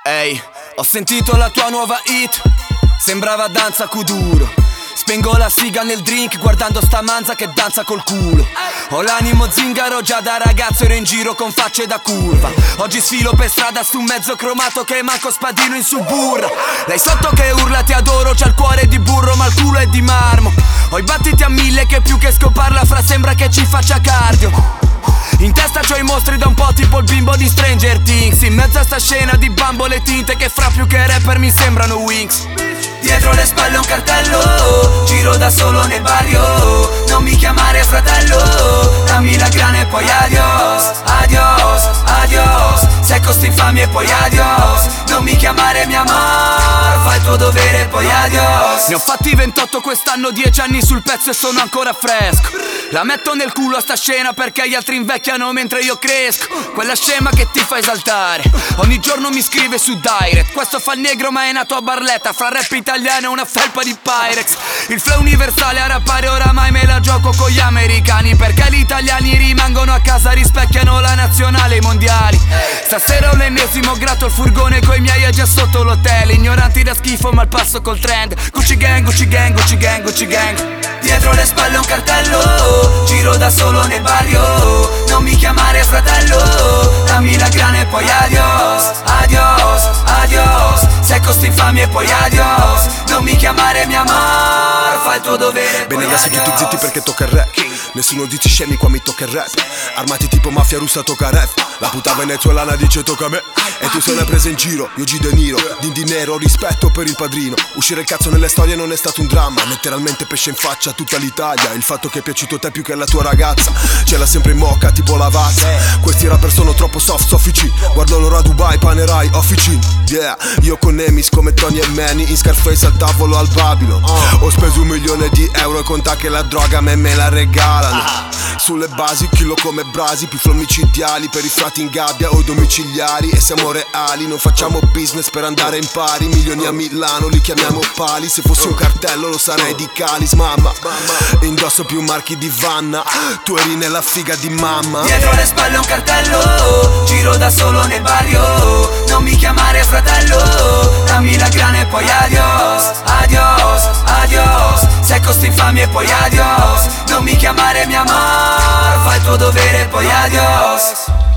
Ehi, ho sentito la tua nuova hit, sembrava danza Kuduro. Spengo la siga nel drink guardando sta manza che danza col culo. Ho l'animo zingaro, già da ragazzo ero in giro con facce da curva. Oggi sfilo per strada su un mezzo cromato che manco spadino in suburra. Lei sotto che urla ti adoro, c'ha il cuore di burro ma il culo è di marmo. Ho i battiti a 1000 che più che scoparla fra sembra che ci faccia cardio. In testa c'ho i mostri da un po' tipo il bimbo di Stranger Things. In mezzo a sta scena di bambole tinte che fra più che rapper mi sembrano Wings. Dietro le spalle un cartello, giro da solo nel barrio. Non mi chiamare fratello, dammi la grana e poi adios, adios, adios. Se costi infami e poi adios. Non mi chiamare mia amor, fai il tuo dovere e poi adios. Ne ho fatti 28 quest'anno, 10 anni sul pezzo e sono ancora fresco. La metto nel culo a sta scena perché gli altri invecchiano mentre io cresco. Quella scema che ti fa esaltare, ogni giorno mi scrive su direct. Questo fa il negro ma è nato a Barletta, fra rap italiano e una felpa di Pyrex. Il flow universale a rappare oramai me la gioco con gli americani, perché gli italiani rimangono a casa, rispecchiano la nazionale e i mondiali. Stasera ho l'ennesimo gratto, il furgone coi miei è già sotto l'hotel. Ignoranti da schifo ma al passo col trend. Gucci gang, Gucci gang, Gucci gang, Gucci gang. Dietro le spalle un cartello, giro da solo nel barrio. Non mi chiamare fratello, dammi la grana e poi adios, adios, adios. Se costi infami e poi adios. Non mi chiamare mia amor, fai il tuo dovere e bene, poi adesso adios. tutti zitti perché tocca il rap. Nessuno dice scemi, qua mi tocca il rap. Armati tipo mafia russa, tocca rap. La puta venezuelana dice tocca a me. E tu sei una presa in giro, io G De Niro. Dindi nero, rispetto per il padrino. Uscire il cazzo nelle storie non è stato un dramma. Letteralmente pesce in faccia a tutta l'Italia. Il fatto che è piaciuto a te più che alla tua ragazza, ce l'ha sempre in mocca tipo la vazza. Questi rapper sono troppo soft, soffici. Guardo loro a Dubai, panerai, officine. Yeah, io con Nemis come Tony e Manny. In Scarface al tavolo al Babylon. Ho speso 1 milione di euro e conta che la droga a me la regalano. Sulle basi, chilo come brasi. Più flow micidiali per i frati in gabbia o domiciliari. E siamo reali, non facciamo business per andare in pari. Milioni a Milano, li chiamiamo pali. Se fossi un cartello lo sarei di Calis, mamma. Indosso più marchi di Vanna. Tu eri nella figa di mamma. Dietro le spalle un cartello, giro da solo nel barrio. Non mi chiamare fratello, dammi la grana e poi adios, adios, adios. Se costi infami e poi adios. Non mi chiamare mia amor, fai il tuo dovere e poi adios.